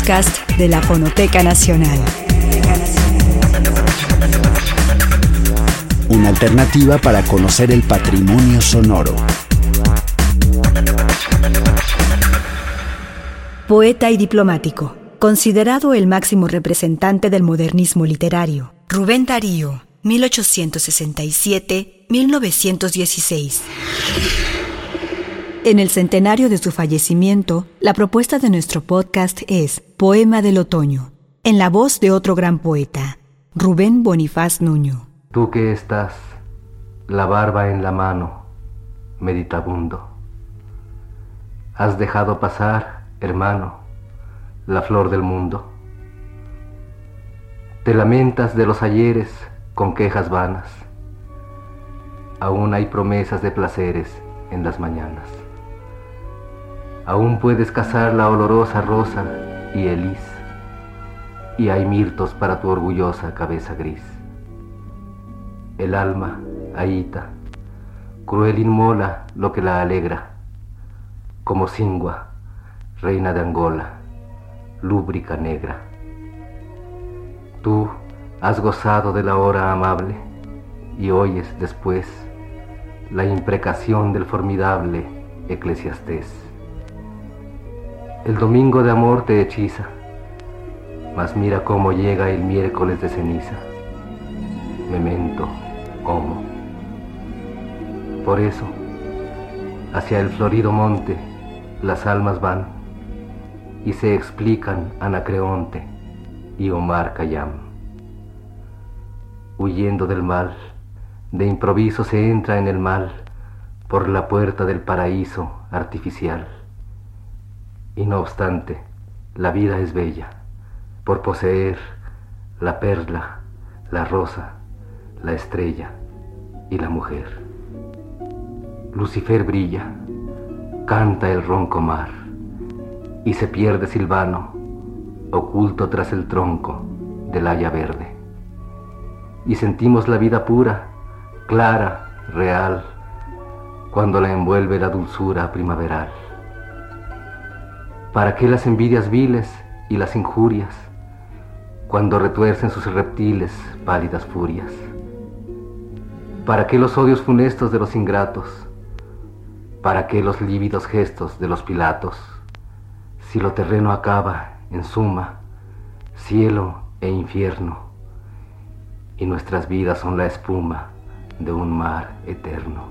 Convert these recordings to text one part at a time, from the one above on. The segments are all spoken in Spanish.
podcast de la Fonoteca Nacional. Una alternativa para conocer el patrimonio sonoro. Poeta y diplomático, considerado el máximo representante del modernismo literario. Rubén Darío, 1867-1916. En el centenario de su fallecimiento, la propuesta de nuestro podcast es Poema del Otoño, en la voz de otro gran poeta, Rubén Bonifaz Nuño. Tú que estás, la barba en la mano, meditabundo. Has dejado pasar, hermano, la flor del mundo. Te lamentas de los ayeres con quejas vanas. Aún hay promesas de placeres en las mañanas. Aún puedes cazar la olorosa rosa y el lis, y hay mirtos para tu orgullosa cabeza gris. El alma, ahita, cruel inmola lo que la alegra, como Singua, reina de Angola, lúbrica negra. Tú has gozado de la hora amable y oyes después la imprecación del formidable Eclesiastés. El domingo de amor te hechiza, mas mira cómo llega el miércoles de ceniza. Memento, homo. Por eso, hacia el florido monte las almas van y se explican Anacreonte y Omar Khayyam. Huyendo del mal, de improviso se entra en el mal por la puerta del paraíso artificial. Y no obstante, la vida es bella, por poseer la perla, la rosa, la estrella y la mujer. Lucifer brilla, canta el ronco mar, y se pierde Silvano, oculto tras el tronco del haya verde. Y sentimos la vida pura, clara, real, cuando la envuelve la dulzura primaveral. ¿Para qué las envidias viles y las injurias, cuando retuercen sus reptiles pálidas furias? ¿Para qué los odios funestos de los ingratos? ¿Para qué los lívidos gestos de los Pilatos? Si lo terreno acaba, en suma, cielo e infierno, y nuestras vidas son la espuma de un mar eterno.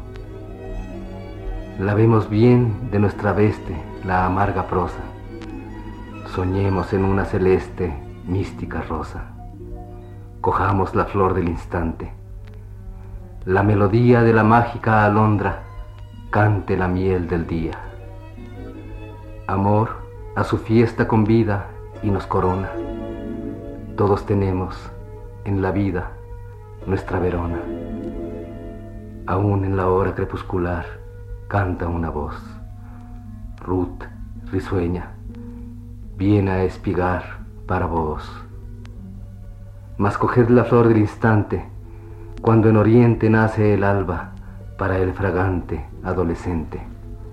Lavemos bien de nuestra veste la amarga prosa, soñemos en una celeste, mística rosa, cojamos la flor del instante, la melodía de la mágica alondra cante la miel del día. Amor a su fiesta convida y nos corona. Todos tenemos en la vida nuestra Verona. Aún en la hora crepuscular canta una voz. Ruth, risueña, viene a espigar para vos. Mas coged la flor del instante, cuando en oriente nace el alba para el fragante adolescente.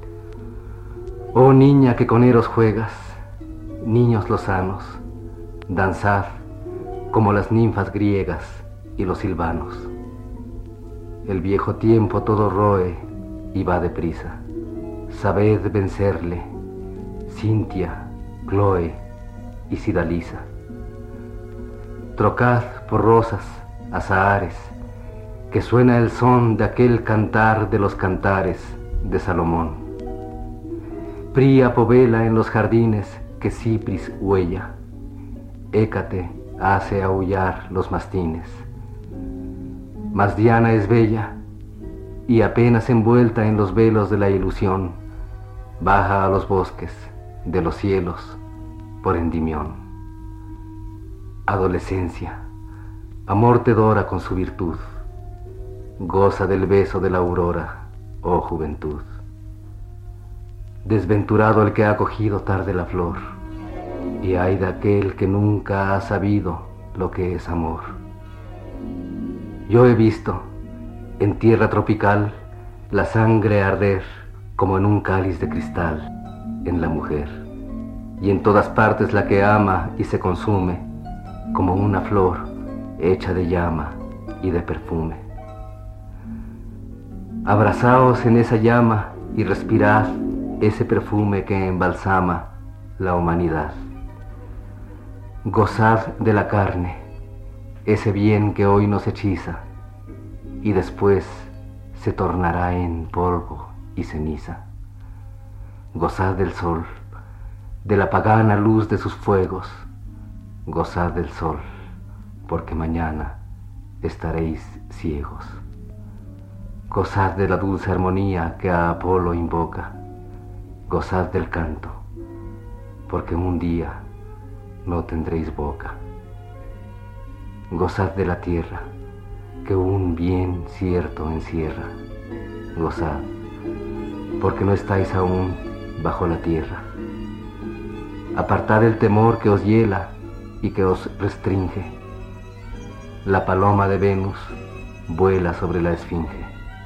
Oh niña que con eros juegas, niños lozanos, danzad como las ninfas griegas y los silvanos. El viejo tiempo todo roe y va deprisa. Sabed vencerle, Cintia, Chloe y Sidalisa. Trocad por rosas, azahares, que suena el son de aquel cantar de los cantares de Salomón. Príapo vela en los jardines que Cipris huella, Hécate hace aullar los mastines. Mas Diana es bella, y apenas envuelta en los velos de la ilusión, baja a los bosques de los cielos por Endimión. Adolescencia, amor te dora con su virtud, goza del beso de la aurora, oh juventud. Desventurado el que ha cogido tarde la flor, y ay de aquel que nunca ha sabido lo que es amor. Yo he visto, en tierra tropical, la sangre arder como en un cáliz de cristal en la mujer. y en todas partes la que ama y se consume, como una flor hecha de llama y de perfume. Abrazaos en esa llama y respirad ese perfume que embalsama la humanidad. Gozad de la carne, ese bien que hoy nos hechiza, y después se tornará en polvo y ceniza. Gozad del sol, de la pagana luz de sus fuegos. Gozad del sol, porque mañana estaréis ciegos. Gozad de la dulce armonía que a Apolo invoca. Gozad del canto, porque un día no tendréis boca. Gozad de la tierra, que un bien cierto encierra. Gozad, porque no estáis aún bajo la tierra. Apartad el temor que os hiela y que os restringe. La paloma de Venus vuela sobre la esfinge.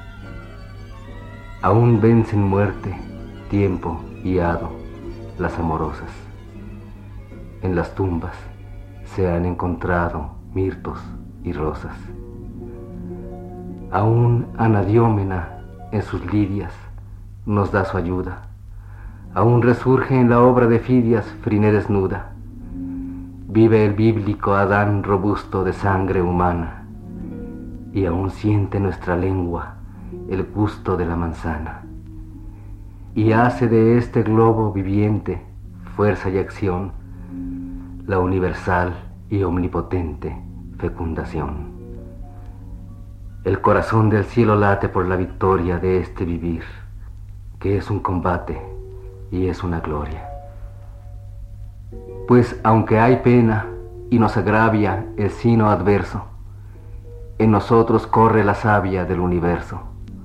Aún vencen muerte, tiempo y hado las amorosas. En las tumbas se han encontrado mirtos y rosas. Aún Anadiómena en sus lidias nos da su ayuda. Aún resurge en la obra de Fidias Friné desnuda. Vive el bíblico Adán robusto de sangre humana, y aún siente nuestra lengua el gusto de la manzana, y hace de este globo viviente fuerza y acción, la universal y omnipotente fecundación. El corazón del cielo late por la victoria de este vivir, que es un combate y es una gloria. Pues aunque hay pena y nos agravia el sino adverso, en nosotros corre la savia del universo.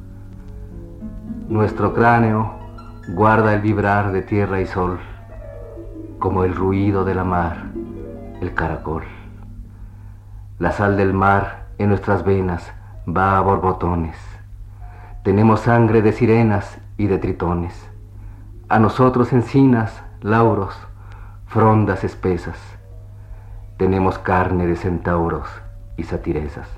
Nuestro cráneo guarda el vibrar de tierra y sol, como el ruido de la mar, el caracol. La sal del mar en nuestras venas va a borbotones. Tenemos sangre de sirenas y de tritones. A nosotros encinas, lauros, frondas espesas. Tenemos carne de centauros y satiresas.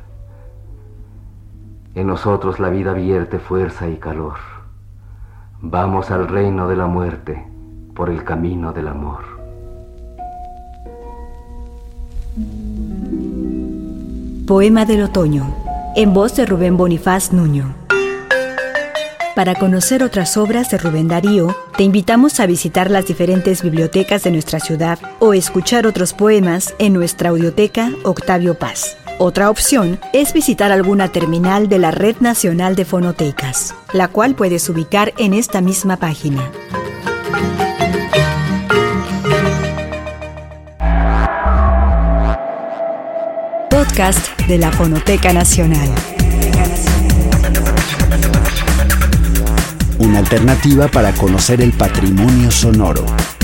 En nosotros la vida vierte fuerza y calor. Vamos al reino de la muerte por el camino del amor. Poema del otoño, en voz de Rubén Bonifaz Nuño. Para conocer otras obras de Rubén Darío, te invitamos a visitar las diferentes bibliotecas de nuestra ciudad o escuchar otros poemas en nuestra audioteca Octavio Paz. Otra opción es visitar alguna terminal de la Red Nacional de Fonotecas, la cual puedes ubicar en esta misma página. Podcast de la Fonoteca Nacional. Una alternativa para conocer el patrimonio sonoro.